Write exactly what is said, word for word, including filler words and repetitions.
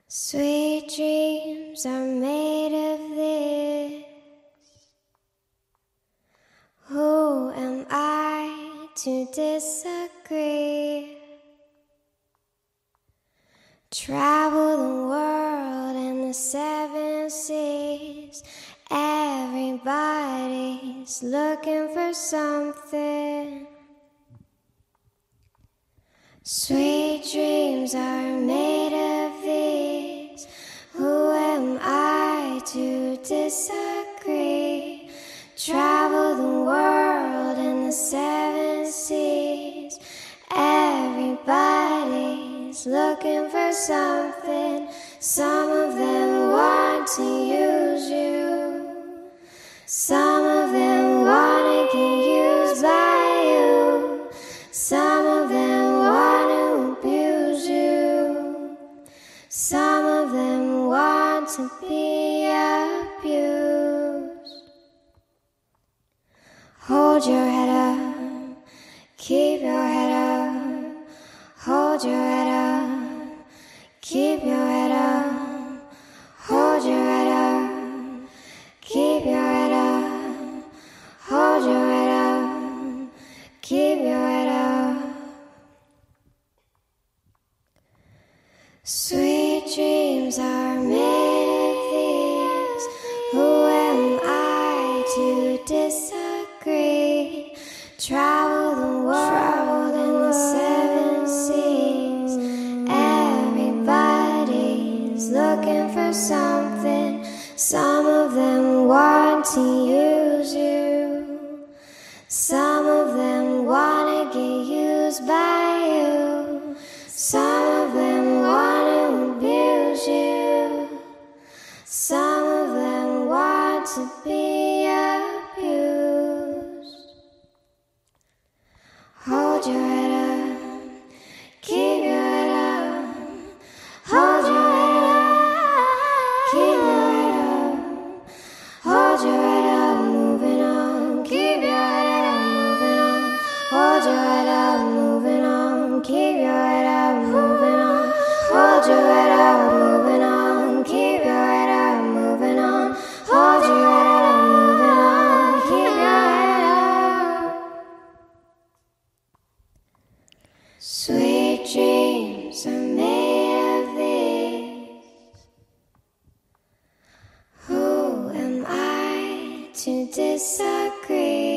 Sweet dreams are made of this. Who am I to disagree? Travel the world and the seven seas. Everybody's looking for something. Sweet dreams are made of these. Who am I to disagree? Travel the world and the seven seas. Everybody's looking for something. Some of them want to use you. Some of them want to get used by you. Some of them want to abuse you. Some of them want to be abused. Hold your head up, keep your head up. Hold your head up, keep your head up. Hold your head up, keep your head up. Hold your head up, keep your head up. Sweet dreams are made of these. Who am I to disagree? Travel the world and the seven seas. Everybody's looking for something. Some of them want to use you. Some of them want to get used by you. Some of them want to abuse you. Some of them want to be abused. Hold your head up, keep your head up. Hold your head up, keep your head up. Hold your head up, moving on. Keep your head up, moving on. Hold your head up, moving on. Keep your head up, moving on. Hold your head up, moving on. Keep your head up, moving on. Hold your head up, moving on. Keep your head up. Sweet dreams are made of these. Who am I to disagree?